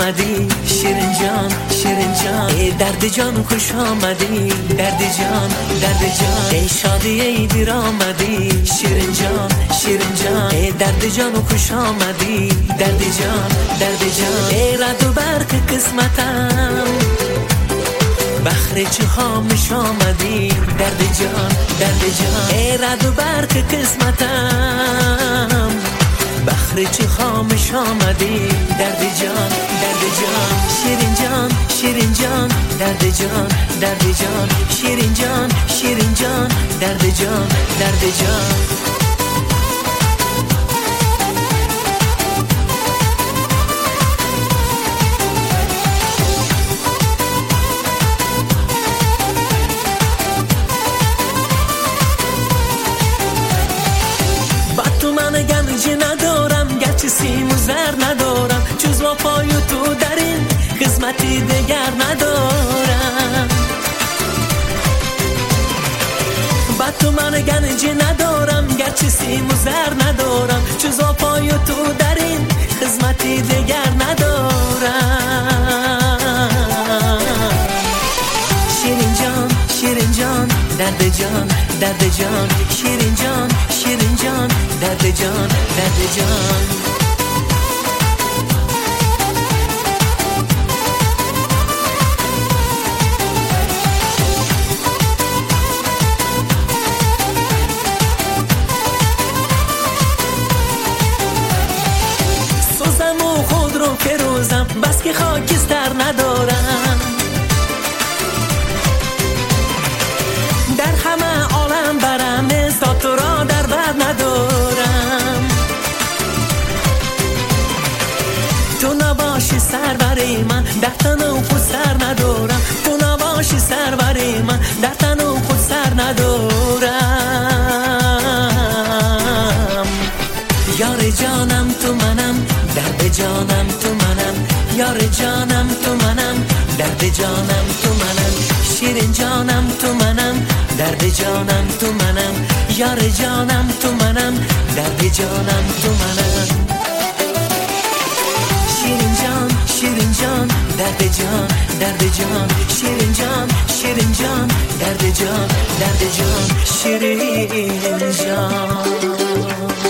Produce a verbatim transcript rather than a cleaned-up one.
آمدی شیرین جان شیرین جان، ای درد جان خوش آمدی درد جان درد جان، ای شادی ای دیر آمدی شیرین جان شیرین جان، ای درد جان خوش آمدی درد جان درد جان، ای رد و برق قسمتم بخر چه خامش آمدی درد جان درد جان، ای رد و برق قسمتم بخر چه خامش آمدی درد جان درد جان، شیرین جان شیرین جان درد جان درد جان، شیرین جان شیرین جان درد جان درد جان. گنج ندارم گرچه سیم و زر ندارم، جز وفای تو در این خدمتی دگر ندارم. با تو من گنج ندارم گرچه سیم و زر ندارم، جز وفای تو در این خدمتی دگر ندارم. شیرین جان شیرین جان درد جان درد جان، شیرین جان شیرین جان درد جان درد جان. سوزم و خود رو فروزم بس که خاکستر ندارم، در همه عالم برم استاد تو را در بر ندارم. تو نباشی سرور من در تن و خود سر ندارم، تو نباشی سرور من در تن و خود سر ندارم. یار جانم تو منم درد جانم تو منم، یار جانم تو منم درد جانم تو منم، شیرین جانم تو منم درد جانم تو منم، یار جانم تو منم درد جانم تو منم. شیرین جان شیرین جان درد جان درد جان، شیرین جان شیرین جان درد جان درد جان، شیرین جان.